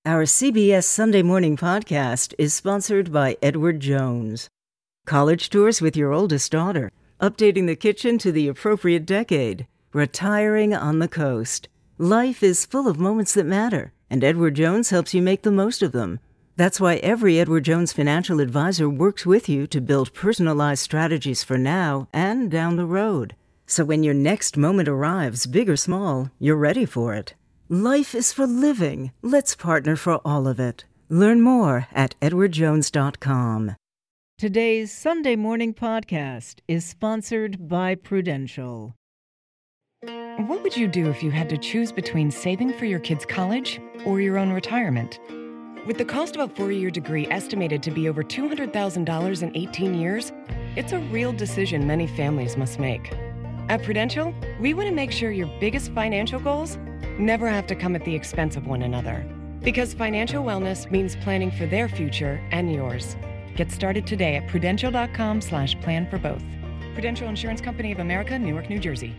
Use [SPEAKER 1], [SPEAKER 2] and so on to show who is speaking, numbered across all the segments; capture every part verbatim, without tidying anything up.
[SPEAKER 1] Our C B S Sunday Morning Podcast is sponsored by Edward Jones. College tours with your oldest daughter, updating the kitchen to the appropriate decade, retiring on the coast. Life is full of moments that matter, and Edward Jones helps you make the most of them. That's why every Edward Jones financial advisor works with you to build personalized strategies for now and down the road. So when your next moment arrives, big or small, you're ready for it. Life is for living. Let's partner for all of it. Learn more at edward jones dot com. Today's Sunday Morning Podcast is sponsored by Prudential.
[SPEAKER 2] What would you do if you had to choose between saving for your kids' college or your own retirement? With the cost of a four-year degree estimated to be over two hundred thousand dollars in eighteen years, it's a real decision many families must make. At Prudential, we want to make sure your biggest financial goals never have to come at the expense of one another. Because financial wellness means planning for their future and yours. Get started today at prudential.com slash plan for both. Prudential Insurance Company of America, Newark, New Jersey.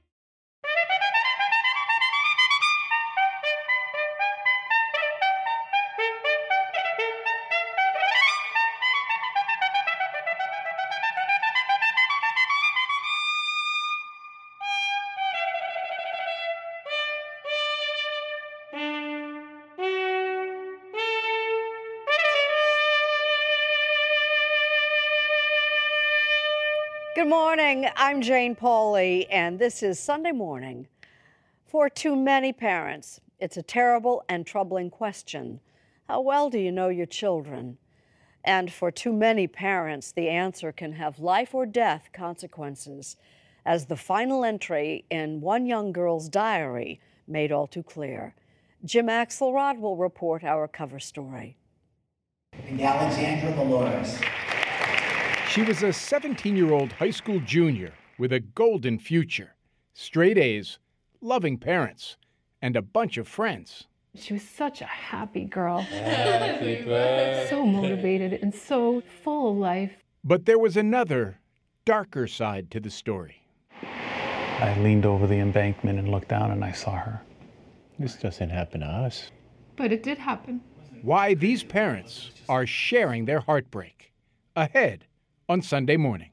[SPEAKER 3] Good morning, I'm Jane Pauley, and this is Sunday Morning. For too many parents, it's a terrible and troubling question. How well do you know your children? And for too many parents, the answer can have life or death consequences, as the final entry in one young girl's diary made all too clear. Jim Axelrod will report our cover story.
[SPEAKER 4] And Alexandra Dolores.
[SPEAKER 5] She was a seventeen-year-old high school junior with a golden future, straight A's, loving parents, and a bunch of friends.
[SPEAKER 6] She was such a happy girl. Happy birthday. So motivated and so full of life.
[SPEAKER 5] But there was another, darker side to the story.
[SPEAKER 7] I leaned over the embankment and looked down and I saw her.
[SPEAKER 8] This doesn't happen to us.
[SPEAKER 6] But it did happen.
[SPEAKER 5] Why these parents are sharing their heartbreak. Ahead on Sunday Morning.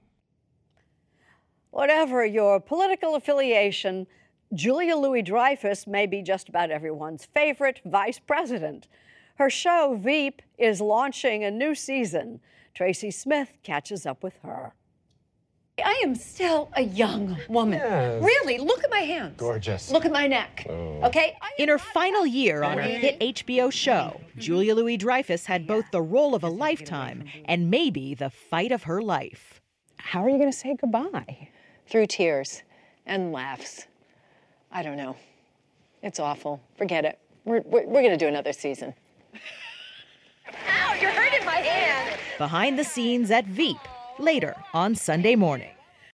[SPEAKER 3] Whatever your political affiliation, Julia Louis-Dreyfus may be just about everyone's favorite vice president. Her show, Veep, is launching a new season. Tracy Smith catches up with her.
[SPEAKER 9] I am still a young woman.
[SPEAKER 8] Yes.
[SPEAKER 9] Really, look at my hands.
[SPEAKER 8] Gorgeous.
[SPEAKER 9] Look at my neck.
[SPEAKER 8] Oh.
[SPEAKER 9] Okay?
[SPEAKER 10] In her final year on her hit H B O show, Julia Louis-Dreyfus had both the role of a lifetime and maybe the fight of her life.
[SPEAKER 9] How are you going to say goodbye? Through tears and laughs. I don't know. It's awful. Forget it. We're, we're, we're going to do another season. Ow, you're hurting my hand.
[SPEAKER 10] Behind the scenes at Veep, later on Sunday Morning.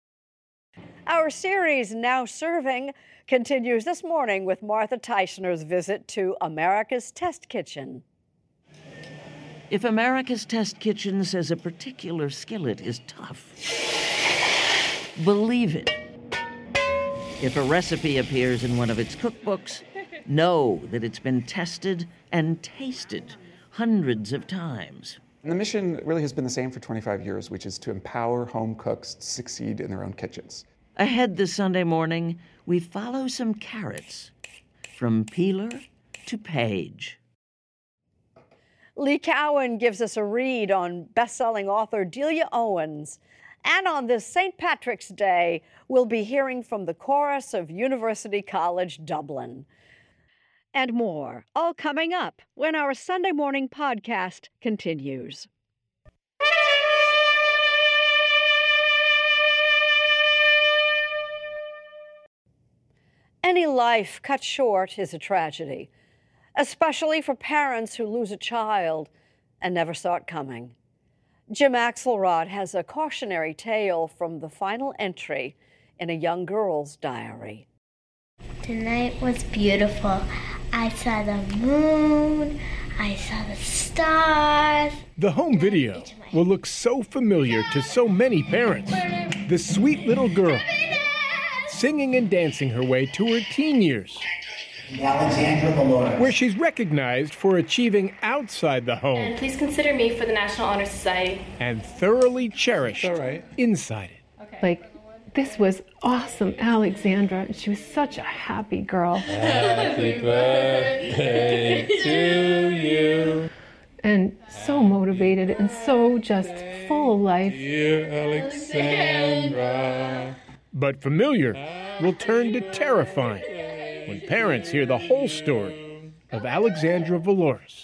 [SPEAKER 3] Our series, Now Serving, continues this morning with Martha Teichner's visit to America's Test Kitchen.
[SPEAKER 11] If America's Test Kitchen says a particular skillet is tough, believe it. If a recipe appears in one of its cookbooks, know that it's been tested and tasted hundreds of times.
[SPEAKER 12] And the mission really has been the same for twenty-five years, which is to empower home cooks to succeed in their own kitchens.
[SPEAKER 11] Ahead this Sunday morning, we follow some carrots, from peeler to page.
[SPEAKER 3] Lee Cowan gives us a read on best-selling author Delia Owens. And on this Saint Patrick's Day, we'll be hearing from the chorus of University College Dublin. And more, all coming up when our Sunday Morning Podcast continues. Any life cut short is a tragedy, especially for parents who lose a child and never saw it coming. Jim Axelrod has a cautionary tale from the final entry in a young girl's diary.
[SPEAKER 13] Tonight was beautiful. I saw the moon, I saw the stars.
[SPEAKER 5] The home video will look so familiar to so many parents. The sweet little girl singing and dancing her way to her teen years.
[SPEAKER 4] and Alexandra Valores,
[SPEAKER 5] where she's recognized for achieving outside the home.
[SPEAKER 14] And please consider me for the National Honor Society.
[SPEAKER 5] And thoroughly cherished all right. inside it.
[SPEAKER 6] Okay. Like, this was awesome, Alexandra. She was such a happy girl.
[SPEAKER 8] Happy birthday to you.
[SPEAKER 6] And so motivated and so just full of life.
[SPEAKER 8] Dear Alexandra.
[SPEAKER 5] But familiar will turn to terrifying when parents hear the whole story of Alexandra Valores.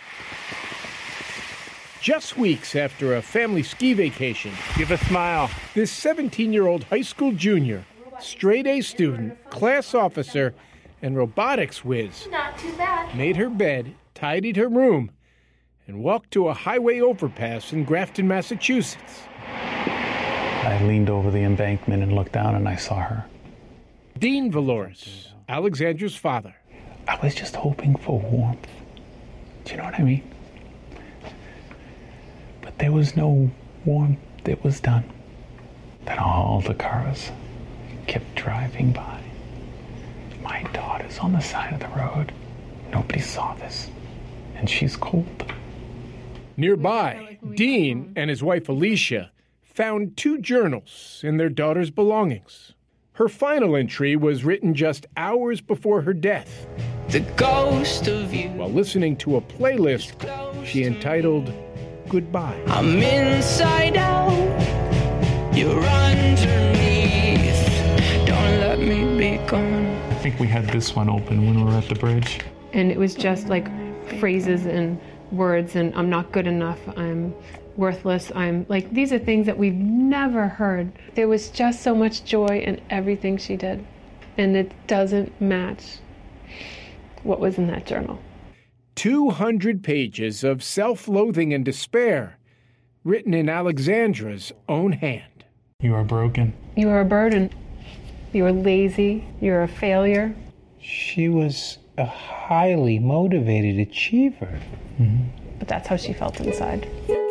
[SPEAKER 5] Just weeks after a family ski vacation,
[SPEAKER 8] give a smile,
[SPEAKER 5] this seventeen-year-old high school junior, straight-A student, class officer, and robotics whiz
[SPEAKER 14] Not too bad.
[SPEAKER 5] made her bed, tidied her room, and walked to a highway overpass in Grafton, Massachusetts.
[SPEAKER 7] I leaned over the embankment and looked down, and I saw her.
[SPEAKER 5] Dean Valores, Alexandra's father.
[SPEAKER 7] I was just hoping for warmth. Do you know what I mean? But there was no warmth. It was done. Then all the cars kept driving by. My daughter's on the side of the road. Nobody saw this. And she's cold.
[SPEAKER 5] Nearby, Dean and his wife Alicia found two journals in their daughter's belongings. Her final entry was written just hours before her death. The ghost of you. While listening to a playlist she entitled Goodbye.
[SPEAKER 15] I'm inside out, you're underneath, don't let me be gone.
[SPEAKER 7] I think we had this one open when we were at the bridge.
[SPEAKER 6] And it was just like phrases and words, and I'm not good enough, I'm worthless, I'm like, these are things that we've never heard. There was just so much joy in everything she did, and it doesn't match what was in that journal.
[SPEAKER 5] two hundred pages of self-loathing and despair, written in Alexandra's own hand.
[SPEAKER 7] You are broken.
[SPEAKER 6] You are a burden. You are lazy. You're a failure.
[SPEAKER 8] She was a highly motivated achiever.
[SPEAKER 7] Mm-hmm.
[SPEAKER 6] But that's how she felt inside.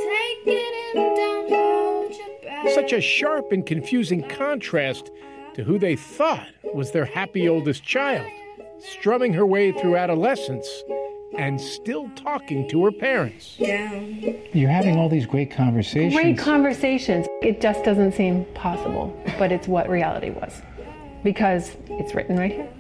[SPEAKER 5] Such a sharp and confusing contrast to who they thought was their happy oldest child, strumming her way through adolescence and still talking to her parents.
[SPEAKER 8] You're having all these great conversations.
[SPEAKER 6] Great conversations. It just doesn't seem possible, but it's what reality was. Because it's written right here.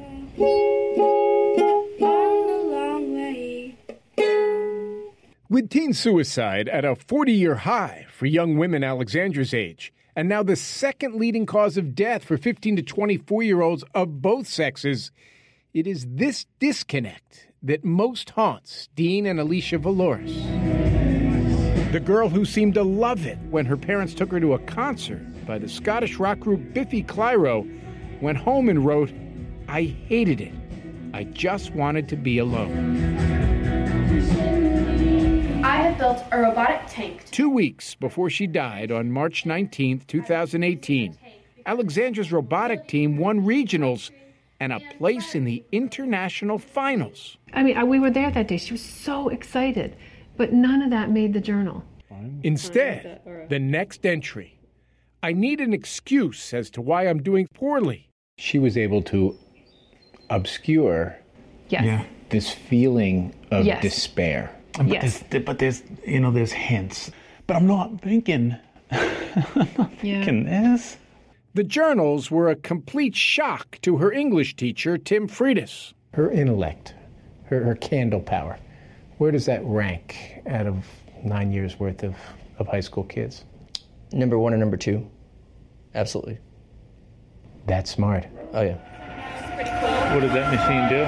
[SPEAKER 5] With teen suicide at a forty-year high for young women Alexandra's age, and now the second leading cause of death for fifteen to twenty-four-year-olds of both sexes, it is this disconnect that most haunts Dean and Alicia Valores. The girl who seemed to love it when her parents took her to a concert by the Scottish rock group Biffy Clyro went home and wrote, "I hated it. I just wanted to be alone."
[SPEAKER 14] I have built a robotic tank.
[SPEAKER 5] Two weeks before she died on March nineteenth, twenty eighteen, Alexandra's robotic team won regionals and a place in the international finals.
[SPEAKER 6] I mean, we were there that day. She was so excited, but none of that made the journal.
[SPEAKER 5] Instead, the next entry, I need an excuse as to why I'm doing poorly.
[SPEAKER 8] She was able to obscure
[SPEAKER 6] yes. yeah.
[SPEAKER 8] this feeling of
[SPEAKER 6] yes.
[SPEAKER 8] despair.
[SPEAKER 7] But,
[SPEAKER 6] yes.
[SPEAKER 7] there's, but there's, you know, there's hints. But I'm not thinking, I'm not thinking yeah. this.
[SPEAKER 5] The journals were a complete shock to her English teacher, Tim Freitas.
[SPEAKER 8] Her intellect, her, her candle power, where does that rank out of nine years worth of, of high school kids?
[SPEAKER 16] Number one and number two. Absolutely.
[SPEAKER 8] That's smart.
[SPEAKER 16] Oh, yeah.
[SPEAKER 14] Pretty cool.
[SPEAKER 8] What did that machine do?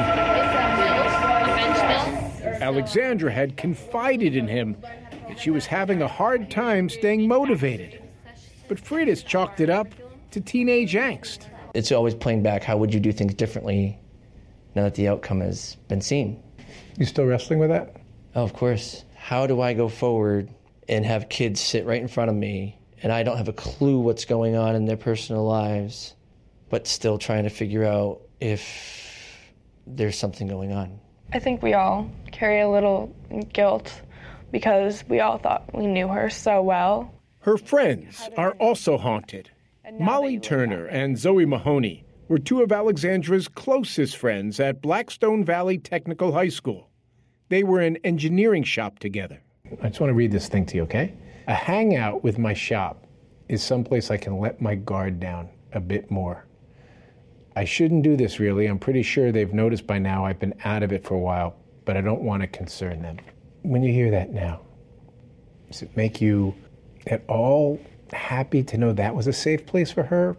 [SPEAKER 5] Alexandra had confided in him that she was having a hard time staying motivated. But Freitas chalked it up to teenage angst.
[SPEAKER 16] It's always playing back, how would you do things differently now that the outcome has been seen?
[SPEAKER 8] You still wrestling with that?
[SPEAKER 16] Oh, of course. How do I go forward and have kids sit right in front of me and I don't have a clue what's going on in their personal lives, but still trying to figure out if there's something going on?
[SPEAKER 17] I think we all carry a little guilt because we all thought we knew her so well.
[SPEAKER 5] Her friends are also haunted. Molly Turner and Zoe Mahoney were two of Alexandra's closest friends at Blackstone Valley Technical High School. They were in engineering shop together.
[SPEAKER 8] I just want to read this thing to you, okay? A hangout with my shop is someplace I can let my guard down a bit more. I shouldn't do this, really. I'm pretty sure they've noticed by now I've been out of it for a while, but I don't want to concern them. When you hear that now, does it make you at all happy to know that was a safe place for her,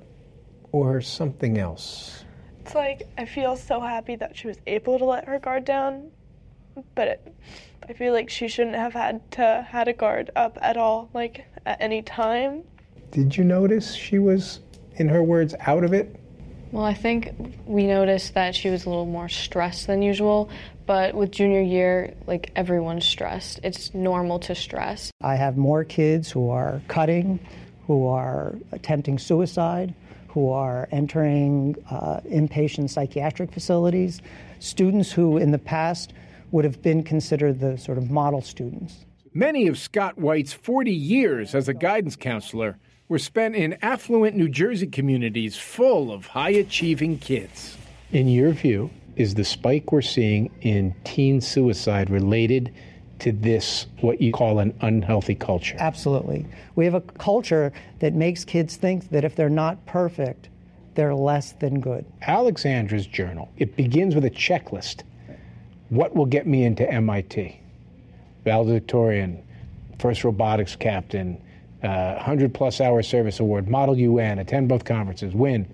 [SPEAKER 8] or something else?
[SPEAKER 17] It's like I feel so happy that she was able to let her guard down, but it, I feel like she shouldn't have had to had a guard up at all, like at any time.
[SPEAKER 8] Did you notice she was, in her words, out of it?
[SPEAKER 18] Well, I think we noticed that she was a little more stressed than usual, but with junior year, like, everyone's stressed. It's normal to stress.
[SPEAKER 19] I have more kids who are cutting, who are attempting suicide, who are entering uh, inpatient psychiatric facilities, students who in the past would have been considered the sort of model students.
[SPEAKER 5] Many of Scott White's forty years as a guidance counselor were spent in affluent New Jersey communities full of high-achieving kids.
[SPEAKER 8] In your view, is the spike we're seeing in teen suicide related to this, what you call an unhealthy culture?
[SPEAKER 19] Absolutely. We have a culture that makes kids think that if they're not perfect, they're less than good.
[SPEAKER 8] Alexandra's journal, it begins with a checklist. What will get me into M I T? Valedictorian, first robotics captain, uh, one hundred plus hour service award, Model U N, attend both conferences, win.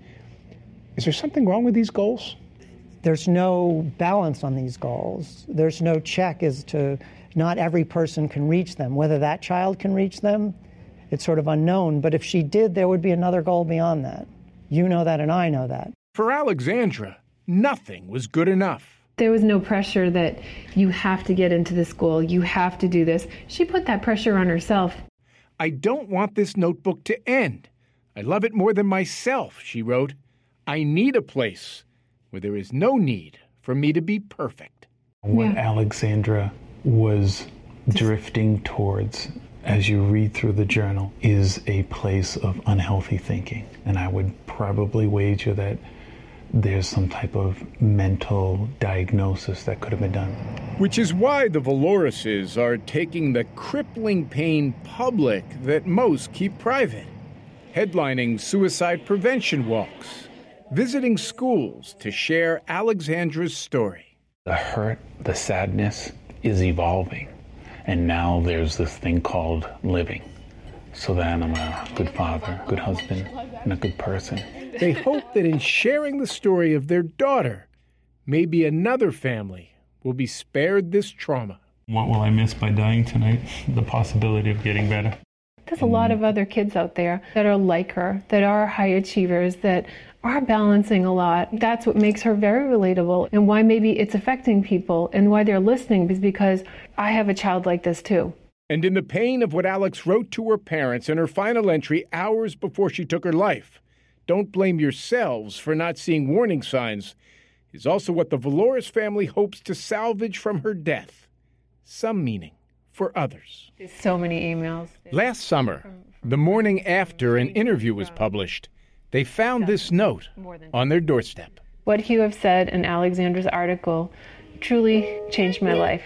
[SPEAKER 8] Is there something wrong with these goals?
[SPEAKER 19] There's no balance on these goals. There's no check as to not every person can reach them. Whether that child can reach them, it's sort of unknown. But if she did, there would be another goal beyond that. You know that and I know that.
[SPEAKER 5] For Alexandra, nothing was good enough.
[SPEAKER 6] There was no pressure that you have to get into the school, you have to do this. She put that pressure on herself.
[SPEAKER 5] I don't want this notebook to end. I love it more than myself, she wrote. I need a place where there is no need for me to be perfect.
[SPEAKER 7] What
[SPEAKER 6] Yeah.
[SPEAKER 7] Alexandra was drifting towards, as you read through the journal, is a place of unhealthy thinking. And I would probably wager that there's some type of mental diagnosis that could have been done.
[SPEAKER 5] Which is why the Valorises are taking the crippling pain public that most keep private, headlining suicide prevention walks, visiting schools to share Alexandra's story.
[SPEAKER 7] The hurt, the sadness is evolving. And now there's this thing called living. So then I'm a good father, good husband, and a good person.
[SPEAKER 5] They hope that in sharing the story of their daughter, maybe another family will be spared this trauma.
[SPEAKER 7] What will I miss by dying tonight? The possibility of getting better.
[SPEAKER 6] There's a lot of other kids out there that are like her, that are high achievers, that are balancing a lot. That's what makes her very relatable, and why maybe it's affecting people and why they're listening is because I have a child like this too.
[SPEAKER 5] And in the pain of what Alex wrote to her parents in her final entry hours before she took her life, don't blame yourselves for not seeing warning signs, is also what the Valoris family hopes to salvage from her death. Some meaning for others.
[SPEAKER 6] There's so many emails.
[SPEAKER 5] Last summer, the morning after an interview was published, they found this note on their doorstep.
[SPEAKER 6] What you have said in Alexandra's article truly changed my life.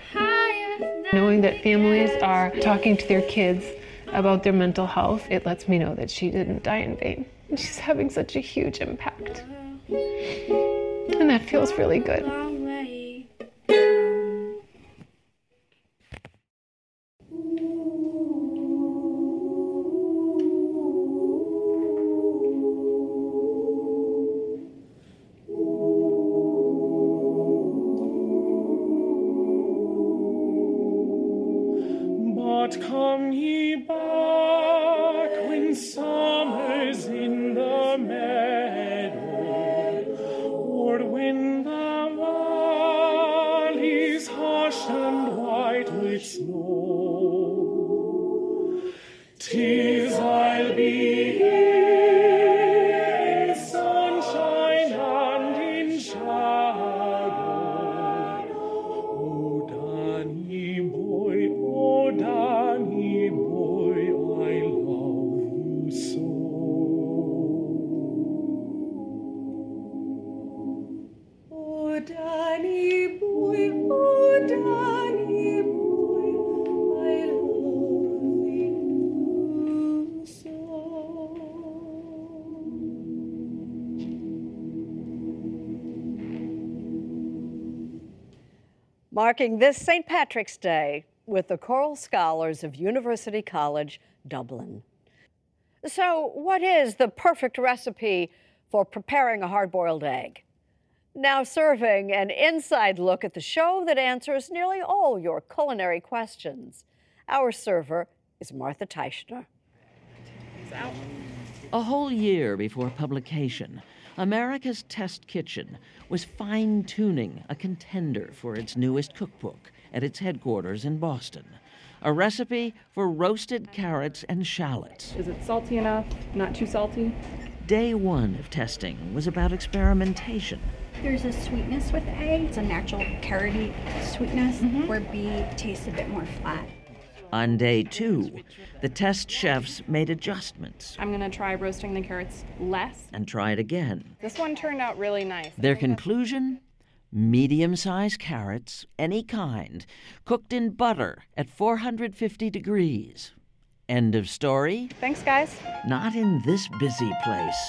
[SPEAKER 6] Knowing that families are talking to their kids about their mental health, it lets me know that she didn't die in vain. She's having such a huge impact. And that feels really good.
[SPEAKER 15] But come ye back when summer's in the meadow, or when the valley's hushed and white with snow. 'Tis I'll be here in sunshine and in shadow. Oh, Danny boy, oh, Danny boy, I love you so.
[SPEAKER 3] marking this Saint Patrick's Day with the Choral Scholars of University College, Dublin. So, what is the perfect recipe for preparing a hard-boiled egg? Now serving an inside look at the show that answers nearly all your culinary questions. Our server is Martha Teichner.
[SPEAKER 11] A whole year before publication, America's Test Kitchen was fine-tuning a contender for its newest cookbook at its headquarters in Boston. A recipe for roasted carrots and shallots.
[SPEAKER 20] Is it salty enough? Not too salty?
[SPEAKER 11] Day one of testing was about experimentation.
[SPEAKER 21] There's a sweetness with A. It's a natural carroty sweetness, mm-hmm. where B tastes a bit more flat.
[SPEAKER 11] On day two, the test chefs made adjustments.
[SPEAKER 20] I'm going to try roasting the carrots less.
[SPEAKER 11] And tried again.
[SPEAKER 20] This one turned out really nice.
[SPEAKER 11] Their conclusion? Medium-sized carrots, any kind, cooked in butter at four hundred fifty degrees. End of story?
[SPEAKER 20] Thanks, guys.
[SPEAKER 11] Not in this busy place.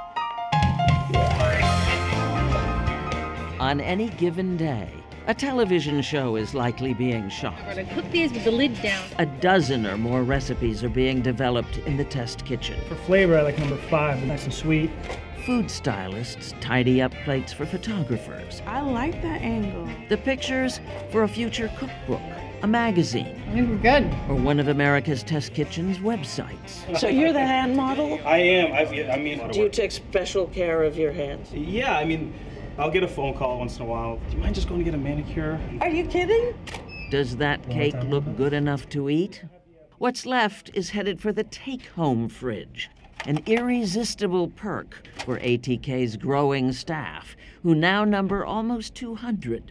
[SPEAKER 11] On any given day, a television show is likely being shot.
[SPEAKER 22] We're going to cook these with the lid down.
[SPEAKER 11] A dozen or more recipes are being developed in the test kitchen.
[SPEAKER 23] For flavor, I like number five, nice and sweet.
[SPEAKER 11] Food stylists tidy up plates for photographers.
[SPEAKER 24] I like that angle.
[SPEAKER 11] The pictures for a future cookbook, a magazine.
[SPEAKER 22] I think we're good.
[SPEAKER 11] Or one of America's Test Kitchen's websites.
[SPEAKER 25] So you're the hand model?
[SPEAKER 26] I am. I, I mean...
[SPEAKER 25] Do you take special care of your hands?
[SPEAKER 26] Yeah, I mean, I'll get a phone call once in a while. Do you mind just going to get a manicure?
[SPEAKER 24] Are you kidding?
[SPEAKER 11] Does that cake look good enough to eat? What's left is headed for the take-home fridge. An irresistible perk for A T K's growing staff, who now number almost two hundred.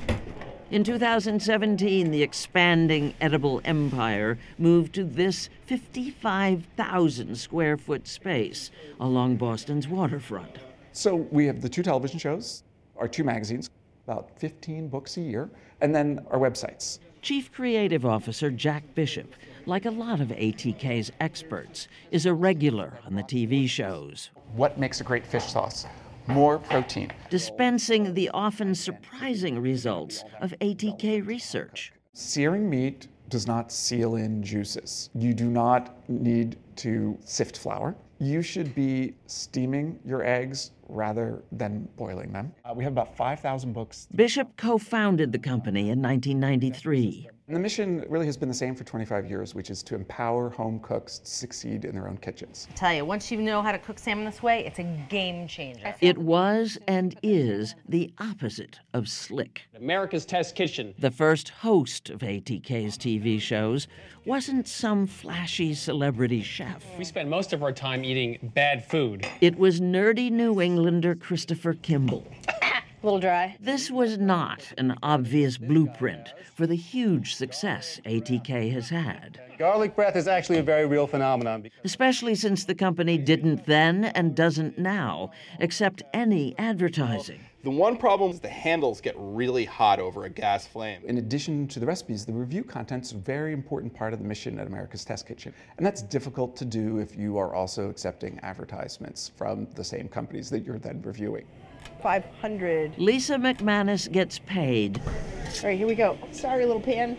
[SPEAKER 11] In two thousand seventeen, the expanding edible empire moved to this fifty-five thousand square foot space along Boston's waterfront.
[SPEAKER 12] So we have the two television shows, our two magazines, about fifteen books a year, and then our websites.
[SPEAKER 11] Chief Creative Officer Jack Bishop, like a lot of A T K's experts, is a regular on the T V shows.
[SPEAKER 12] What makes a great fish sauce? More protein.
[SPEAKER 11] Dispensing the often surprising results of A T K research.
[SPEAKER 12] Searing meat does not seal in juices. You do not need to sift flour. You should be steaming your eggs rather than boiling them. Uh, we have about five thousand books.
[SPEAKER 11] Bishop co-founded the company in nineteen ninety-three.
[SPEAKER 12] And the mission really has been the same for twenty-five years, which is to empower home cooks to succeed in their own kitchens.
[SPEAKER 27] I tell you, once you know how to cook salmon this way, it's a game changer.
[SPEAKER 11] It was and is the opposite of slick.
[SPEAKER 28] America's Test Kitchen.
[SPEAKER 11] The first host of A T K's T V shows wasn't some flashy celebrity chef.
[SPEAKER 28] We spend most of our time eating bad food.
[SPEAKER 11] It was nerdy New Englander Christopher Kimball.
[SPEAKER 27] A little dry.
[SPEAKER 11] This was not an obvious blueprint for the huge success A T K has had.
[SPEAKER 28] Garlic breath is actually a very real phenomenon.
[SPEAKER 11] Especially since the company didn't then and doesn't now accept any advertising.
[SPEAKER 29] The one problem is the handles get really hot over a gas flame.
[SPEAKER 12] In addition to the recipes, the review content's a very important part of the mission at America's Test Kitchen. And that's difficult to do if you are also accepting advertisements from the same companies that you're then reviewing.
[SPEAKER 24] five hundred.
[SPEAKER 11] Lisa McManus gets paid.
[SPEAKER 24] All right, here we go. Sorry, little pan.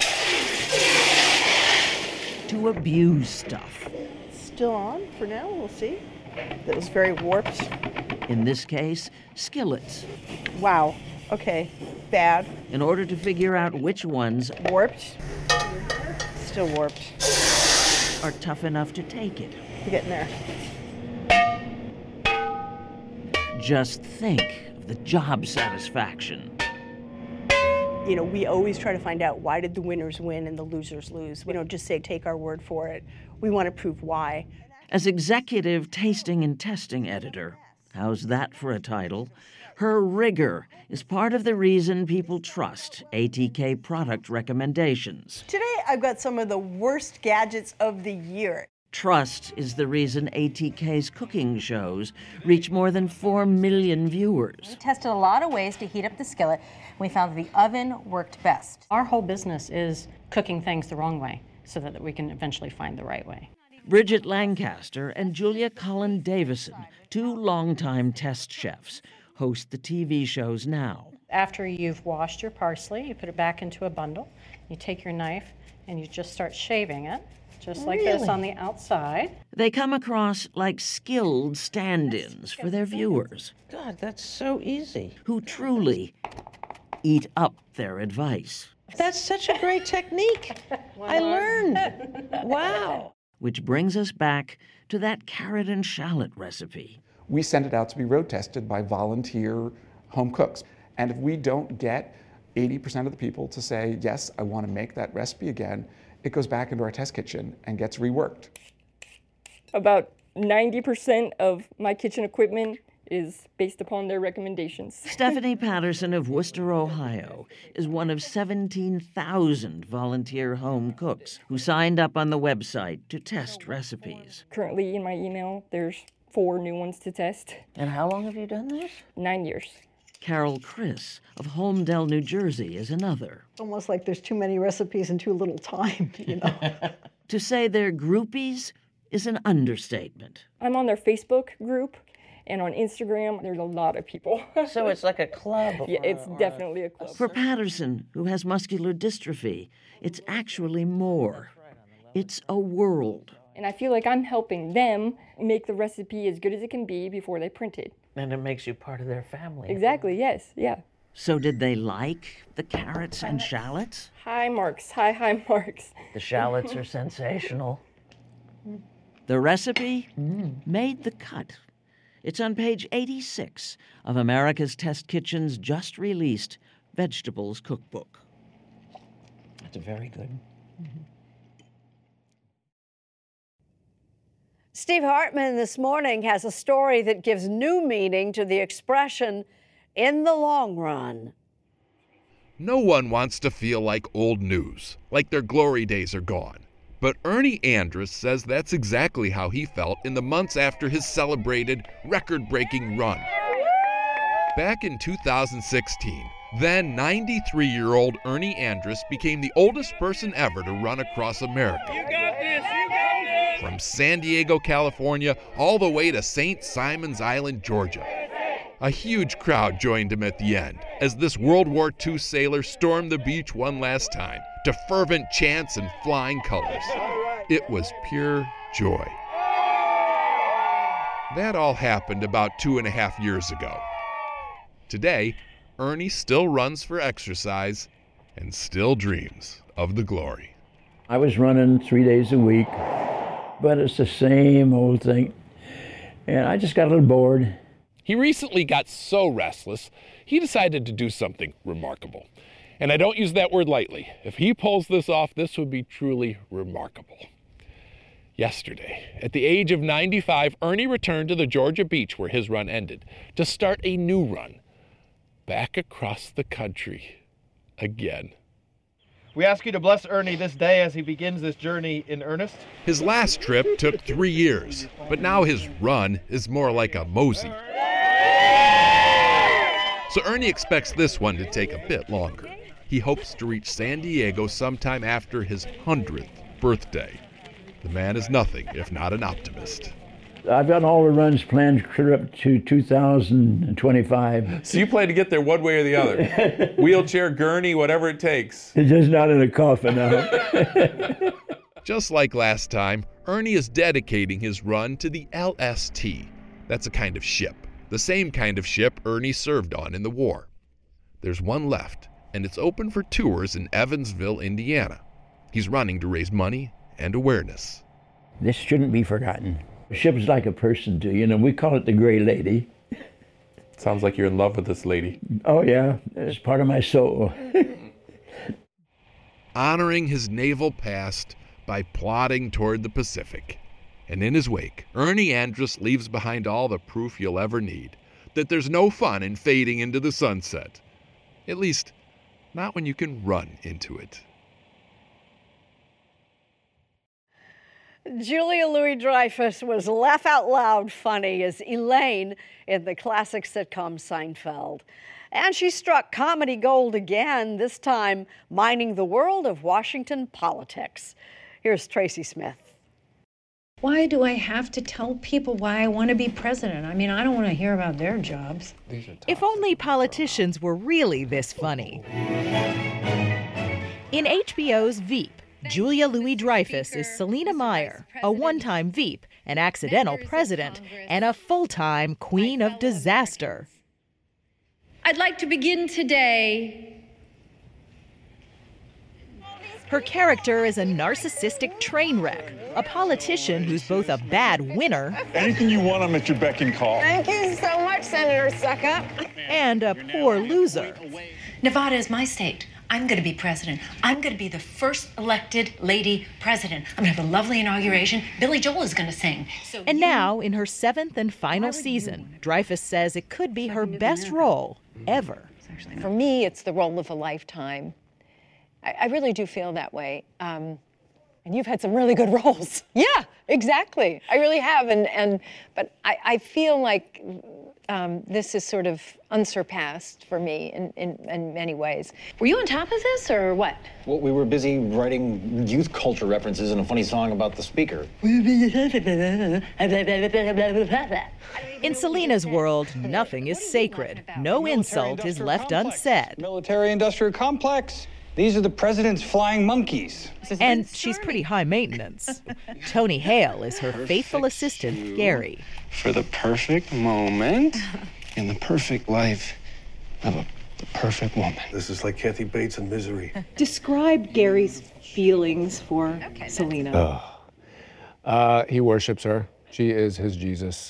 [SPEAKER 11] To abuse stuff.
[SPEAKER 24] Still on for now, we'll see. That was very warped.
[SPEAKER 11] In this case, skillets.
[SPEAKER 24] Wow, okay, bad.
[SPEAKER 11] In order to figure out which ones
[SPEAKER 24] warped, still warped,
[SPEAKER 11] are tough enough to take it.
[SPEAKER 24] We're getting there.
[SPEAKER 11] Just think of the job satisfaction.
[SPEAKER 24] You know, we always try to find out why did the winners win and the losers lose. We don't just say take our word for it. We want to prove why.
[SPEAKER 11] As executive tasting and testing editor, how's that for a title? Her rigor is part of the reason people trust A T K product recommendations.
[SPEAKER 24] Today, I've got some of the worst gadgets of the year.
[SPEAKER 11] Trust is the reason A T K's cooking shows reach more than four million viewers.
[SPEAKER 27] We tested a lot of ways to heat up the skillet. We found that the oven worked best.
[SPEAKER 30] Our whole business is cooking things the wrong way so that we can eventually find the right way.
[SPEAKER 11] Bridget Lancaster and Julia Collin Davison, two longtime test chefs, host the T V shows now.
[SPEAKER 30] After you've washed your parsley, you put it back into a bundle. You take your knife and you just start shaving it, just like
[SPEAKER 11] Really?
[SPEAKER 30] this on the outside.
[SPEAKER 11] They come across like skilled stand-ins for their viewers.
[SPEAKER 25] God, that's so easy.
[SPEAKER 11] Who truly eat up their advice.
[SPEAKER 25] That's such a great technique. I learned. Wow.
[SPEAKER 11] Which brings us back to that carrot and shallot recipe.
[SPEAKER 12] We send it out to be road tested by volunteer home cooks. And if we don't get eighty percent of the people to say, yes, I want to make that recipe again, it goes back into our test kitchen and gets reworked.
[SPEAKER 1] About ninety percent of my kitchen equipment is based upon their recommendations.
[SPEAKER 11] Stephanie Patterson of Worcester, Ohio, is one of seventeen thousand volunteer home cooks who signed up on the website to test recipes.
[SPEAKER 1] Currently in my email, there's four new ones to test.
[SPEAKER 25] And how long have you done this?
[SPEAKER 1] Nine years.
[SPEAKER 11] Carol Chris of Holmdel, New Jersey, is another.
[SPEAKER 3] It's almost like there's too many recipes and too little time, you know.
[SPEAKER 11] To say they're groupies is an understatement.
[SPEAKER 1] I'm on their Facebook group, and on Instagram, there's a lot of people.
[SPEAKER 25] So it's like a club.
[SPEAKER 1] Yeah, it's definitely a club.
[SPEAKER 11] For Patterson, who has muscular dystrophy, it's actually more. It's a world.
[SPEAKER 1] And I feel like I'm helping them make the recipe as good as it can be before they print it.
[SPEAKER 25] And it makes you part of their family.
[SPEAKER 1] Exactly, yes, yeah.
[SPEAKER 11] So did they like the carrots and shallots?
[SPEAKER 1] High marks, high, high marks.
[SPEAKER 25] The shallots are sensational.
[SPEAKER 11] The recipe made the cut. It's on page eighty-six of America's Test Kitchen's just-released Vegetables Cookbook.
[SPEAKER 25] That's very good.
[SPEAKER 3] Mm-hmm. Steve Hartman this morning has a story that gives new meaning to the expression, in the long run.
[SPEAKER 2] No one wants to feel like old news, like their glory days are gone. But Ernie Andrus says that's exactly how he felt in the months after his celebrated record-breaking run. Back in two thousand sixteen, then ninety-three-year-old Ernie Andrus became the oldest person ever to run across America.
[SPEAKER 15] You got this, you got this!
[SPEAKER 2] From San Diego, California, all the way to Saint Simons Island, Georgia. A huge crowd joined him at the end as this World War Two sailor stormed the beach one last time to fervent chants and flying colors. It was pure joy. That all happened about two and a half years ago. Today, Ernie still runs for exercise and still dreams of the glory.
[SPEAKER 4] I was running three days a week, but it's the same old thing. And I just got a little bored.
[SPEAKER 9] He recently got so restless, he decided to do something remarkable. And I don't use that word lightly. If he pulls this off, this would be truly remarkable. Yesterday, at the age of ninety-five, Ernie returned to the Georgia beach where his run ended to start a new run back across the country again.
[SPEAKER 10] We ask you to bless Ernie this day as he begins this journey in earnest.
[SPEAKER 2] His last trip took three years, but now his run is more like a mosey. So Ernie expects this one to take a bit longer. He hopes to reach San Diego sometime after his hundredth birthday. The man is nothing if not an optimist.
[SPEAKER 4] I've got all the runs planned clear up to two thousand twenty-five.
[SPEAKER 13] So you plan to get there one way or the other? Wheelchair, gurney, whatever it takes.
[SPEAKER 4] It's just not in a coffin now.
[SPEAKER 2] Just like last time, Ernie is dedicating his run to the L S T. That's a kind of ship. The same kind of ship Ernie served on in the war. There's one left, and it's open for tours in Evansville, Indiana. He's running to raise money and awareness.
[SPEAKER 4] This shouldn't be forgotten. A ship is like a person too, you know, we call it the Gray Lady.
[SPEAKER 13] Sounds like you're in love with this lady.
[SPEAKER 4] Oh yeah, it's part of my soul.
[SPEAKER 2] Honoring his naval past by plodding toward the Pacific. And in his wake, Ernie Andrus leaves behind all the proof you'll ever need that there's no fun in fading into the sunset. At least, not when you can run into it.
[SPEAKER 3] Julia Louis-Dreyfus was laugh out loud funny as Elaine in the classic sitcom Seinfeld. And she struck comedy gold again, this time mining the world of Washington politics. Here's Tracy Smith.
[SPEAKER 5] Why do I have to tell people why I want to be president? I mean, I don't want to hear about their jobs.
[SPEAKER 6] If only politicians were really this funny. In H B O's Veep, Julia Louis-Dreyfus is Selina Meyer, a one-time Veep, an accidental president, and a full-time queen of disaster.
[SPEAKER 7] I'd like to begin today.
[SPEAKER 6] Her character is a narcissistic train wreck, a politician who's both a bad winner.
[SPEAKER 8] Anything you want, I'm at your beck and call.
[SPEAKER 7] Thank you so much, Senator Suckup.
[SPEAKER 6] And a poor loser.
[SPEAKER 14] Nevada is my state. I'm going to be president. I'm going to be the first elected lady president. I'm going to have a lovely inauguration. Billy Joel is going to sing. So
[SPEAKER 6] and
[SPEAKER 14] you...
[SPEAKER 6] now, in her seventh and final season, Dreyfus says it could be her best role ever.
[SPEAKER 16] For me, it's the role of a lifetime. I, I really do feel that way. Um, and you've had some really good roles. Yeah, exactly. I really have. And, and but I, I feel like um, this is sort of unsurpassed for me in, in, in many ways. Were you on top of this or what?
[SPEAKER 17] Well, we were busy writing youth culture references and a funny song about the speaker.
[SPEAKER 6] In Selina's world, nothing is sacred. No insult is left unsaid.
[SPEAKER 28] Military-industrial complex. These are the president's flying monkeys.
[SPEAKER 6] And she's pretty high maintenance. Tony Hale is her faithful assistant, Gary.
[SPEAKER 18] For the perfect moment in the perfect life of a the perfect woman.
[SPEAKER 19] This is like Kathy Bates in Misery.
[SPEAKER 22] Describe Gary's feelings for okay, Selina.
[SPEAKER 31] Oh. Uh, he worships her. She is his Jesus.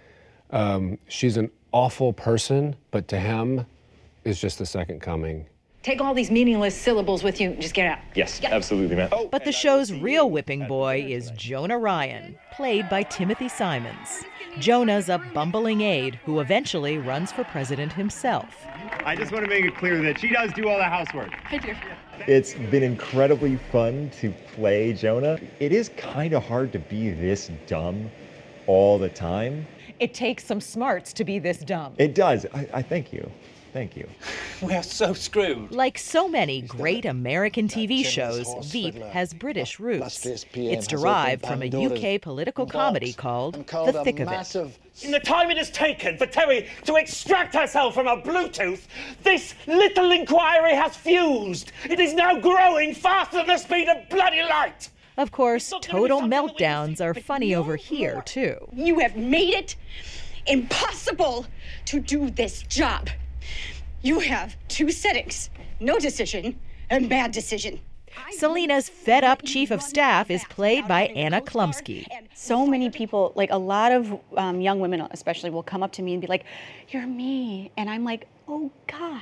[SPEAKER 31] Um, she's an awful person, but to him is just the second coming.
[SPEAKER 14] Take all these meaningless syllables with you and just get out.
[SPEAKER 18] Yes, yep. Absolutely, ma'am.
[SPEAKER 6] But the show's real whipping boy is Jonah Ryan, played by Timothy Simons. Jonah's a bumbling aide who eventually runs for president himself.
[SPEAKER 32] I just want to make it clear that she does do all the housework.
[SPEAKER 14] I do.
[SPEAKER 33] It's been incredibly fun to play Jonah. It is kind of hard to be this dumb all the time.
[SPEAKER 30] It takes some smarts to be this dumb.
[SPEAKER 33] It does. I, I thank you. Thank you.
[SPEAKER 28] We are so screwed.
[SPEAKER 6] Like so many great American T V shows, Veep has British roots. It's derived from a U K political comedy called The Thick of It.
[SPEAKER 28] In the time it has taken for Terry to extract herself from her Bluetooth, this little inquiry has fused. It is now growing faster than the speed of bloody light.
[SPEAKER 6] Of course, total meltdowns are funny over here, too.
[SPEAKER 21] You have made it impossible to do this job. You have two settings, no decision and bad decision.
[SPEAKER 6] Selina's fed-up chief of staff is played by Anna Klumsky.
[SPEAKER 34] So many people, like a lot of um, young women especially, will come up to me and be like, "You're me." And I'm like, oh God,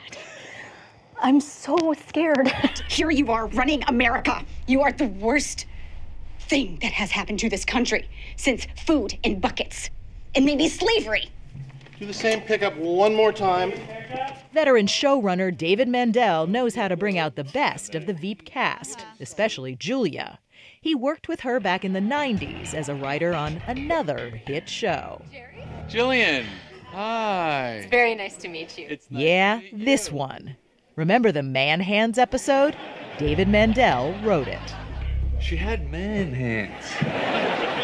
[SPEAKER 34] I'm so scared.
[SPEAKER 21] Here you are running America. You are the worst thing that has happened to this country since food in buckets and maybe slavery.
[SPEAKER 10] Do the same pickup one more time.
[SPEAKER 6] Veteran showrunner David Mandel knows how to bring out the best of the Veep cast, especially Julia. He worked with her back in the nineties as a writer on another hit show.
[SPEAKER 35] Jillian, hi.
[SPEAKER 27] It's very nice to meet you.
[SPEAKER 35] It's nice
[SPEAKER 6] yeah,
[SPEAKER 35] to meet you.
[SPEAKER 6] This one. Remember the Man Hands episode? David Mandel wrote it.
[SPEAKER 35] She had man hands.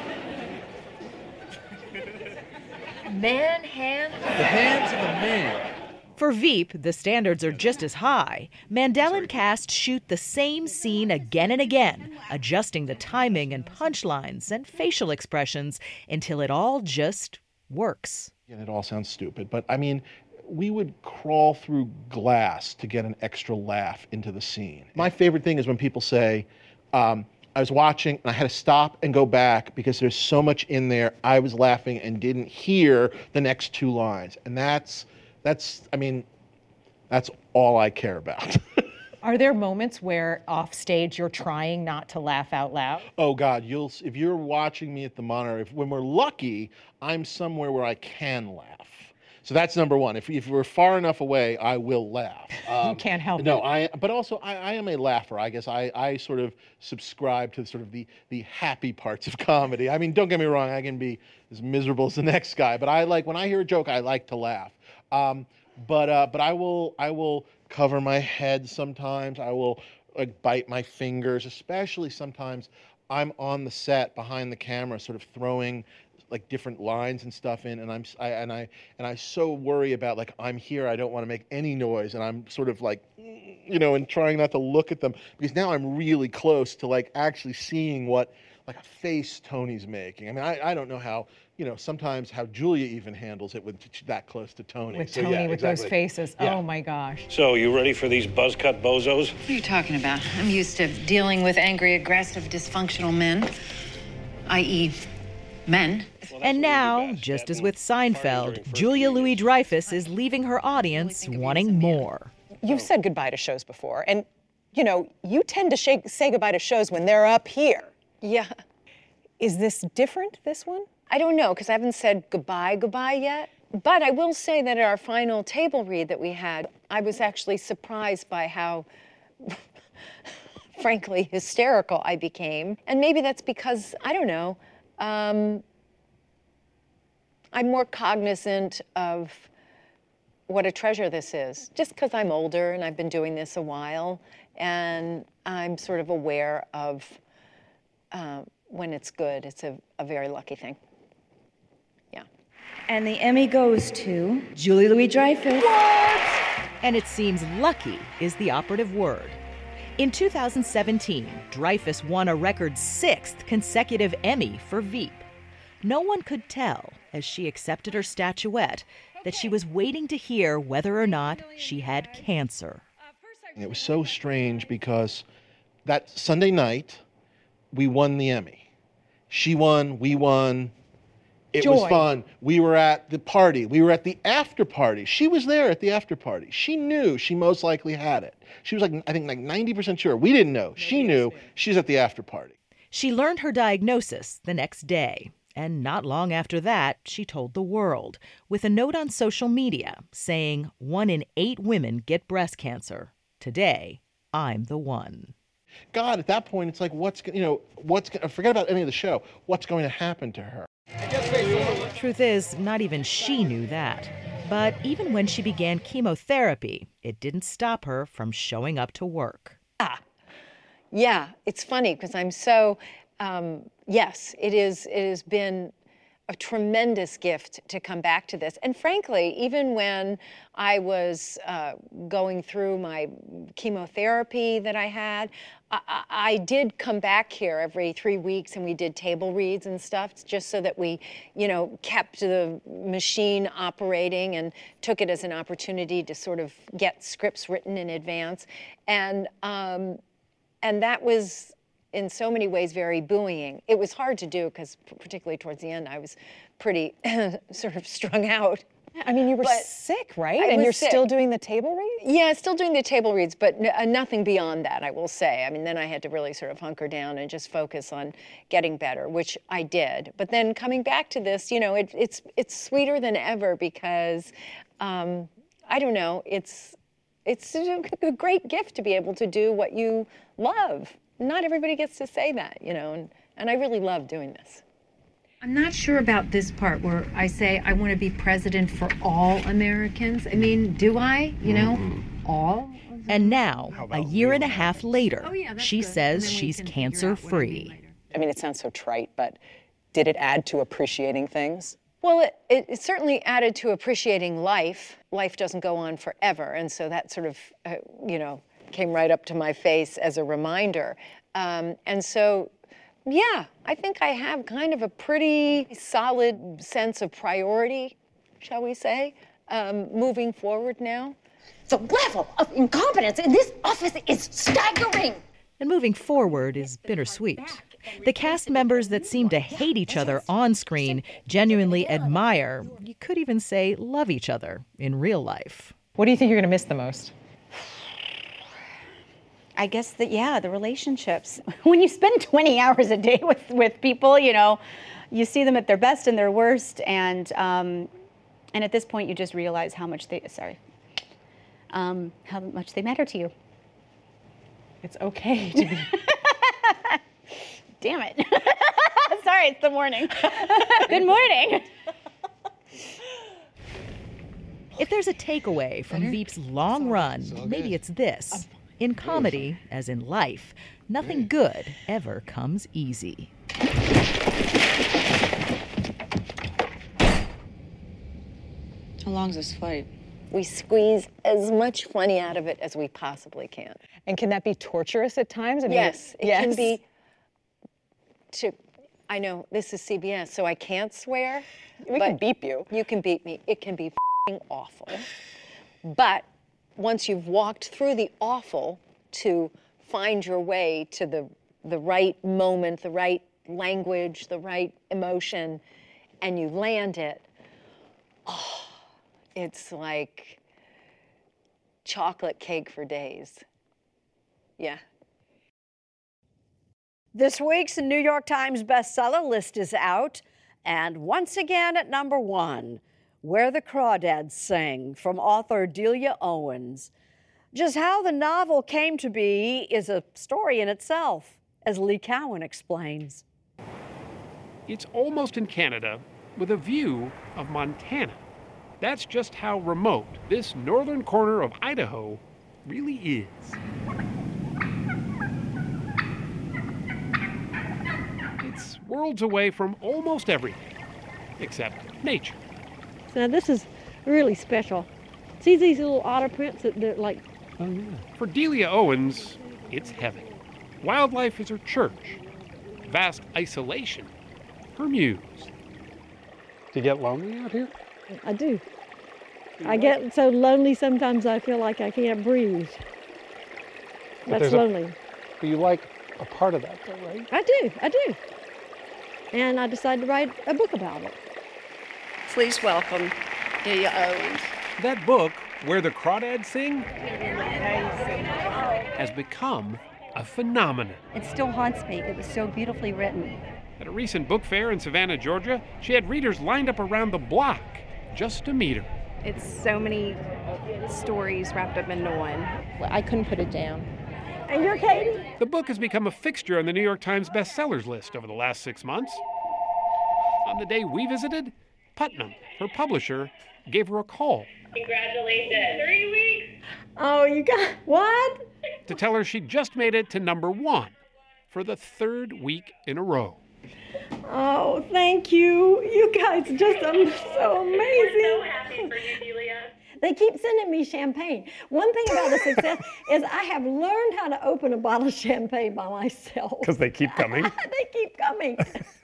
[SPEAKER 27] Man hands?
[SPEAKER 35] The hands of a man.
[SPEAKER 6] For Veep, the standards are just as high. Mandel and cast shoot the same scene again and again, adjusting the timing and punchlines and facial expressions until it all just works.
[SPEAKER 36] And it all sounds stupid, but I mean, we would crawl through glass to get an extra laugh into the scene. My favorite thing is when people say, um, I was watching and I had to stop and go back because there's so much in there. I was laughing and didn't hear the next two lines. And that's, that's, I mean, that's all I care about.
[SPEAKER 30] Are there moments where off stage you're trying not to laugh out loud?
[SPEAKER 36] Oh God, you'll, if you're watching me at the monitor, if, when we're lucky, I'm somewhere where I can laugh. So that's number one. If, if we're far enough away, I will laugh. Um,
[SPEAKER 30] you can't help
[SPEAKER 36] no,
[SPEAKER 30] it.
[SPEAKER 36] No, I. But also, I, I am a laugher. I guess I, I sort of subscribe to sort of the the happy parts of comedy. I mean, don't get me wrong. I can be as miserable as the next guy, but I like when I hear a joke, I like to laugh. Um, but uh, but I will I will cover my head sometimes. I will like bite my fingers, especially sometimes. I'm on the set behind the camera, sort of throwing like different lines and stuff in, and I'm I, and I and I so worry about like I'm here, I don't want to make any noise, and I'm sort of like, you know, and trying not to look at them because now I'm really close to like actually seeing what like a face Tony's making. I mean, I, I don't know how, you know, sometimes how Julia even handles it with t- that close to Tony.
[SPEAKER 1] With
[SPEAKER 36] So,
[SPEAKER 1] Tony,
[SPEAKER 36] yeah,
[SPEAKER 1] with
[SPEAKER 36] exactly.
[SPEAKER 1] those faces.
[SPEAKER 36] Yeah.
[SPEAKER 1] Oh my gosh.
[SPEAKER 2] So, you ready for these buzzcut bozos?
[SPEAKER 14] What are you talking about? I'm used to dealing with angry, aggressive, dysfunctional men, that is men.
[SPEAKER 6] And now, just as with Seinfeld, Julia Louis-Dreyfus is leaving her audience wanting more.
[SPEAKER 16] You've said goodbye to shows before, and, you know, you tend to shake, say goodbye to shows when they're up here. Yeah. Is this different, this one? I don't know, because I haven't said goodbye, goodbye yet. But I will say that at our final table read that we had, I was actually surprised by how, frankly, hysterical I became. And maybe that's because, I don't know, um, I'm more cognizant of what a treasure this is, just because I'm older and I've been doing this a while, and I'm sort of aware of uh, when it's good. It's a, a very lucky thing. Yeah.
[SPEAKER 3] And the Emmy goes to Julia Louis-Dreyfus.
[SPEAKER 6] And it seems lucky is the operative word. In two thousand seventeen, Dreyfus won a record sixth consecutive Emmy for Veep. No one could tell, as she accepted her statuette, that she was waiting to hear whether or not she had cancer.
[SPEAKER 36] It was so strange because that Sunday night, we won the Emmy. She won, we won. It
[SPEAKER 1] Joy.
[SPEAKER 36] was fun. We were at the party. We were at the after party. She was there at the after party. She knew she most likely had it. She was like, I think like ninety percent sure. We didn't know. She knew. She was at the after party.
[SPEAKER 6] She learned her diagnosis the next day. And not long after that, she told the world, with a note on social media saying, one in eight women get breast cancer. Today, I'm the one.
[SPEAKER 36] God, at that point, it's like, what's, you know, what's, forget about any of the show. What's going to happen to her?
[SPEAKER 6] Truth is, not even she knew that. But even when she began chemotherapy, it didn't stop her from showing up to work.
[SPEAKER 16] Ah, yeah, it's funny because I'm so, um, yes, it is, it has been a tremendous gift to come back to this. And frankly, even when I was uh, going through my chemotherapy that I had, I, I did come back here every three weeks and we did table reads and stuff just so that we, you know, kept the machine operating and took it as an opportunity to sort of get scripts written in advance. And, um, and that was, in so many ways, very buoying. It was hard to do because particularly towards the end, I was pretty sort of strung out.
[SPEAKER 1] I mean, you were
[SPEAKER 16] But
[SPEAKER 1] sick, right?
[SPEAKER 16] I
[SPEAKER 1] And
[SPEAKER 16] was
[SPEAKER 1] you're
[SPEAKER 16] sick.
[SPEAKER 1] still doing the table read?
[SPEAKER 16] Yeah, still doing the table reads, but n- uh, nothing beyond that, I will say. I mean, then I had to really sort of hunker down and just focus on getting better, which I did. But then coming back to this, you know, it, it's it's sweeter than ever because, um, I don't know, it's it's a, a great gift to be able to do what you love. Not everybody gets to say that, you know, and, and I really love doing this.
[SPEAKER 14] I'm not sure about this part where I say I want to be president for all Americans. I mean, do I? You know, mm-hmm. all?
[SPEAKER 6] And now, a year and a half later,
[SPEAKER 14] Oh, yeah, that's
[SPEAKER 6] she
[SPEAKER 14] good.
[SPEAKER 6] says
[SPEAKER 14] And then we
[SPEAKER 6] she's
[SPEAKER 14] can figure out what I mean
[SPEAKER 6] cancer-free.
[SPEAKER 14] later.
[SPEAKER 1] I mean, it sounds so trite, but did it add to appreciating things?
[SPEAKER 16] Well, it, it, it certainly added to appreciating life. Life doesn't go on forever, and so that sort of, uh, you know, came right up to my face as a reminder. Um, and so, yeah, I think I have kind of a pretty solid sense of priority, shall we say, um, moving forward now.
[SPEAKER 21] The level of incompetence in this office is staggering.
[SPEAKER 6] And moving forward is bittersweet. The cast members that seem to hate each other on screen genuinely admire, you could even say love each other in real life.
[SPEAKER 1] What do you think you're going to miss the most?
[SPEAKER 34] I guess that, yeah, the relationships. When you spend twenty hours a day with, with people, you know, you see them at their best and their worst. And um, and at this point, you just realize how much they, sorry, um, how much they matter to you.
[SPEAKER 1] It's okay to be.
[SPEAKER 34] Damn it. Sorry, it's the morning. Good morning.
[SPEAKER 6] If there's a takeaway from Veep's long run, maybe it's this. In comedy, as in life, nothing good ever comes easy.
[SPEAKER 4] How long's this fight?
[SPEAKER 16] We squeeze as much funny out of it as we possibly can.
[SPEAKER 1] And can that be torturous at times? I mean,
[SPEAKER 16] Yes, it
[SPEAKER 1] yes.
[SPEAKER 16] can be. To, I know this is C B S, so I can't swear.
[SPEAKER 1] We
[SPEAKER 16] but
[SPEAKER 1] can beep you.
[SPEAKER 16] You can beep me. It can be f***ing awful. But once you've walked through the awful to find your way to the the right moment, the right language, the right emotion, and you land it, oh, it's like chocolate cake for days. Yeah.
[SPEAKER 5] This week's New York Times bestseller list is out, and once again at number one, Where the Crawdads Sing, from author Delia Owens. Just how the novel came to be is a story in itself, as Lee Cowan explains.
[SPEAKER 7] It's almost in Canada with a view of Montana. That's just how remote this northern corner of Idaho really is. It's worlds away from almost everything, except nature.
[SPEAKER 8] So this is really special. See these little otter prints that they're like...
[SPEAKER 7] Oh, yeah. For Delia Owens, it's heaven. Wildlife is her church. Vast isolation, her muse.
[SPEAKER 31] Do you get lonely out here?
[SPEAKER 8] I do. I get so lonely sometimes I feel like I can't breathe.
[SPEAKER 31] But
[SPEAKER 8] That's
[SPEAKER 31] there's a-
[SPEAKER 8] lonely.
[SPEAKER 31] But you like a part of that, though, right?
[SPEAKER 8] I do, I do. And I decided to write a book about it.
[SPEAKER 5] Please welcome Delia Owens.
[SPEAKER 7] That book, Where the Crawdads Sing, has become a phenomenon.
[SPEAKER 27] It still haunts me. It was so beautifully written.
[SPEAKER 7] At a recent book fair in Savannah, Georgia, she had readers lined up around the block just to meet her.
[SPEAKER 9] It's so many stories wrapped up into one. I couldn't put it down.
[SPEAKER 8] And you're Katie?
[SPEAKER 7] The book has become a fixture on the New York Times bestsellers list over the last six months. On the day we visited, Putnam, her publisher, gave her a call.
[SPEAKER 9] Congratulations. Three weeks.
[SPEAKER 8] Oh, you got what?
[SPEAKER 7] To tell her she just made it to number one for the third week in a row.
[SPEAKER 8] Oh, thank you. You guys just are so amazing.
[SPEAKER 9] We're so happy for you, Delia.
[SPEAKER 8] They keep sending me champagne. One thing about the success is I have learned how to open a bottle of champagne by myself.
[SPEAKER 31] Because they keep coming.
[SPEAKER 8] They keep coming.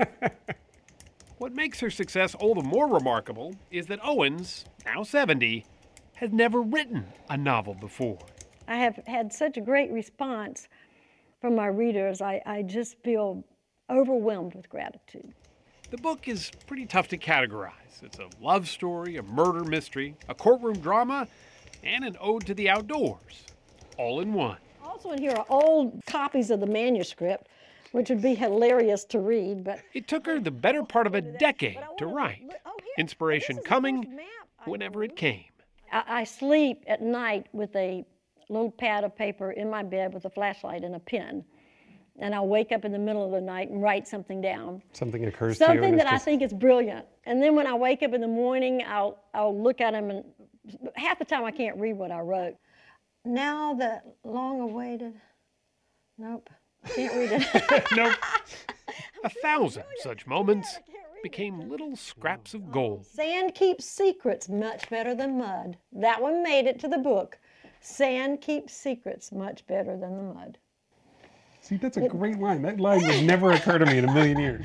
[SPEAKER 7] What makes her success all the more remarkable is that Owens, now seventy, has never written a novel before.
[SPEAKER 8] I have had such a great response from my readers. I, I just feel overwhelmed with gratitude.
[SPEAKER 7] The book is pretty tough to categorize. It's a love story, a murder mystery, a courtroom drama, and an ode to the outdoors, all in one.
[SPEAKER 8] Also in here are old copies of the manuscript, which would be hilarious to read, but...
[SPEAKER 7] It took her the better part of a decade to write. Inspiration coming whenever it came.
[SPEAKER 8] I, I sleep at night with a little pad of paper in my bed with a flashlight and a pen. And I'll wake up in the middle of the night and write something down.
[SPEAKER 31] Something occurs to you.
[SPEAKER 8] Something
[SPEAKER 31] and
[SPEAKER 8] that
[SPEAKER 31] it's
[SPEAKER 8] I
[SPEAKER 31] just-
[SPEAKER 8] think is brilliant. And then when I wake up in the morning, I'll, I'll look at them, and half the time I can't read what I wrote. Now that long-awaited, nope, can't read it.
[SPEAKER 7] Nope. A thousand such moments became little scraps of gold.
[SPEAKER 8] Sand keeps secrets much better than mud. That one made it to the book. Sand keeps secrets much better than the mud.
[SPEAKER 31] See, that's a great line. That line would never occur to me in a million years.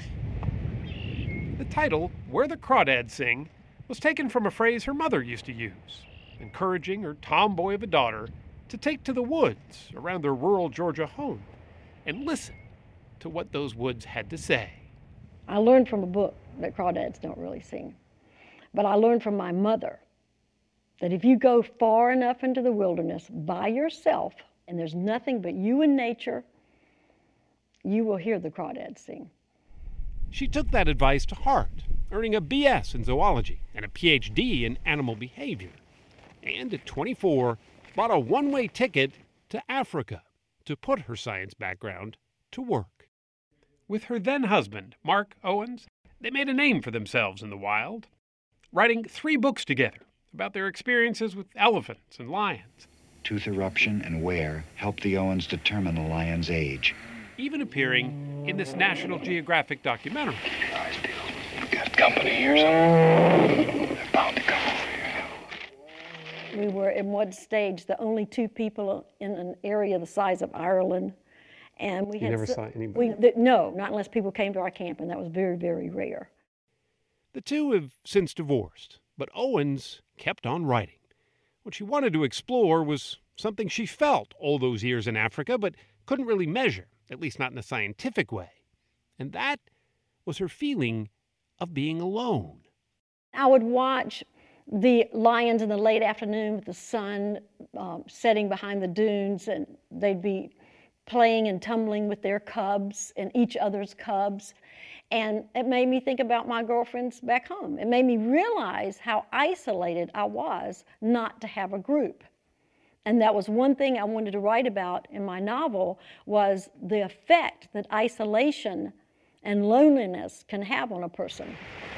[SPEAKER 7] The title, Where the Crawdads Sing, was taken from a phrase her mother used to use, encouraging her tomboy of a daughter to take to the woods around their rural Georgia home and listen to what those woods had to say.
[SPEAKER 8] I learned from a book that crawdads don't really sing. But I learned from my mother that if you go far enough into the wilderness by yourself, and there's nothing but you and nature, you will hear the crawdads sing.
[SPEAKER 7] She took that advice to heart, earning a B S in zoology and a P H D in animal behavior. And at twenty-four, bought a one-way ticket to Africa to put her science background to work. With her then husband, Mark Owens, they made a name for themselves in the wild, writing three books together about their experiences with elephants and lions,
[SPEAKER 11] tooth eruption, and wear helped the Owens determine the lion's age.
[SPEAKER 7] Even appearing in this National Geographic documentary.
[SPEAKER 11] Got company here, somewhere. They're bound to come over here.
[SPEAKER 8] We were in one stage the only two people in an area the size of Ireland. And we
[SPEAKER 31] You
[SPEAKER 8] had
[SPEAKER 31] never
[SPEAKER 8] so-
[SPEAKER 31] saw anybody?
[SPEAKER 8] We, th- no, not unless people came to our camp, and that was very, very rare.
[SPEAKER 7] The two have since divorced, but Owens kept on writing. What she wanted to explore was something she felt all those years in Africa, but couldn't really measure, at least not in a scientific way. And that was her feeling of being alone.
[SPEAKER 8] I would watch the lions in the late afternoon with the sun um, setting behind the dunes, and they'd be playing and tumbling with their cubs and each other's cubs. And it made me think about my girlfriends back home. It made me realize how isolated I was not to have a group. And that was one thing I wanted to write about in my novel, was the effect that isolation and loneliness can have on a person.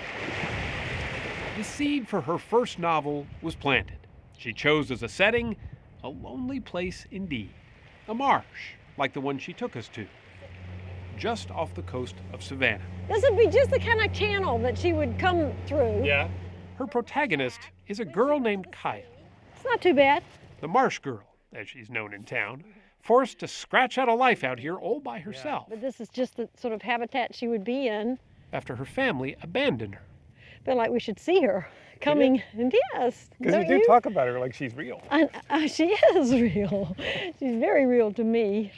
[SPEAKER 7] The seed for her first novel was planted. She chose as a setting a lonely place indeed, a marsh like the one she took us to, just off the coast of Savannah.
[SPEAKER 8] This would be just the kind of channel that she would come through.
[SPEAKER 7] Yeah. Her protagonist is a girl named Kaya,
[SPEAKER 8] It's not too bad.
[SPEAKER 7] the marsh girl, as she's known in town, forced to scratch out a life out here all by herself
[SPEAKER 8] But this is just the sort of habitat she would be in.
[SPEAKER 7] after her family abandoned her.
[SPEAKER 8] Feel like we should see her coming. And yes.
[SPEAKER 31] Because
[SPEAKER 8] don't
[SPEAKER 31] you do
[SPEAKER 8] you?
[SPEAKER 31] talk about her like she's real.
[SPEAKER 8] I, I, she is real. She's very real to me.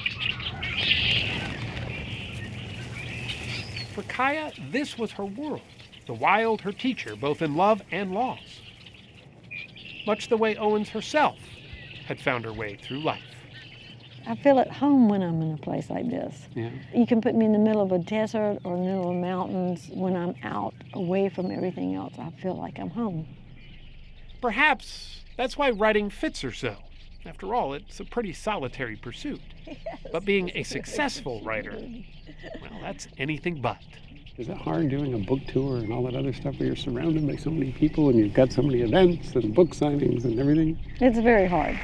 [SPEAKER 7] For Kaya, this was her world, the wild her teacher, both in love and loss. Much the way Owens herself had found her way through life.
[SPEAKER 8] I feel at home when I'm in a place like this.
[SPEAKER 7] Yeah.
[SPEAKER 8] You can put me in the middle of a desert or in the middle of mountains. When I'm out away from everything else, I feel like I'm home.
[SPEAKER 7] Perhaps that's why writing fits her so. After all, it's a pretty solitary pursuit.
[SPEAKER 8] Yes.
[SPEAKER 7] But being a successful writer, well, that's anything but.
[SPEAKER 31] Is it hard doing a book tour and all that other stuff where you're surrounded by so many people and you've got so many events and book signings and everything?
[SPEAKER 8] It's very hard.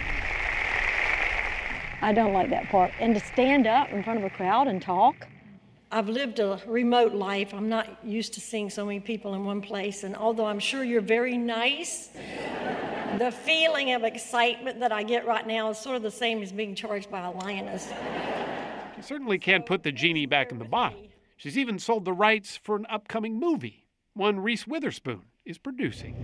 [SPEAKER 8] I don't like that part. And to stand up in front of a crowd and talk.
[SPEAKER 12] I've lived a remote life. I'm not used to seeing so many people in one place. And although I'm sure you're very nice, the feeling of excitement that I get right now is sort of the same as being charged by a lioness.
[SPEAKER 7] She certainly can't put the genie back in the bottle. She's even sold the rights for an upcoming movie, one Reese Witherspoon is producing.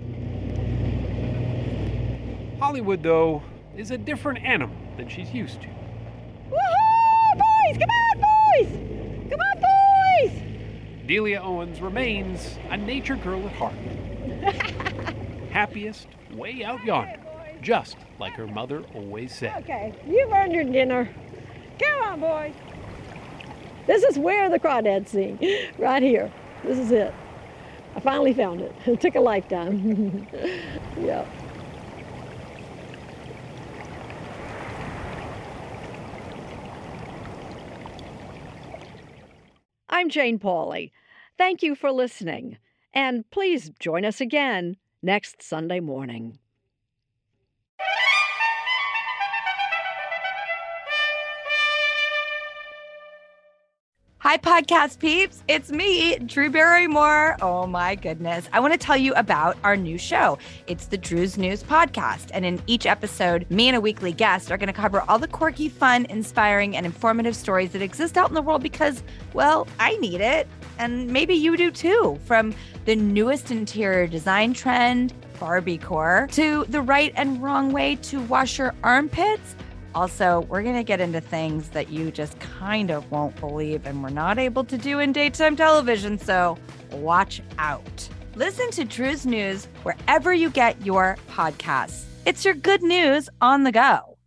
[SPEAKER 7] Hollywood, though, is a different animal than she's used to.
[SPEAKER 8] Woohoo! Boys, come on, boys! Come on, boys!
[SPEAKER 7] Delia Owens remains a nature girl at heart. Happiest way out yonder, just like her mother always said.
[SPEAKER 8] Okay, you've earned your dinner. Come on, boys. This is where the crawdads sing, right here. This is it. I finally found it. It took a lifetime. Yeah.
[SPEAKER 5] I'm Jane Pauley. Thank you for listening. And please join us again next Sunday morning.
[SPEAKER 13] Hi, podcast peeps. It's me, Drew Barrymore. Oh, my goodness. I want to tell you about our new show. It's the Drew's News Podcast. And in each episode, me and a weekly guest are going to cover all the quirky, fun, inspiring, and informative stories that exist out in the world because, well, I need it. And maybe you do too. From the newest interior design trend, Barbiecore, to the right and wrong way to wash your armpits. Also, we're going to get into things that you just kind of won't believe and we're not able to do in daytime television, so watch out. Listen to Drew's News wherever you get your podcasts. It's your good news on the go.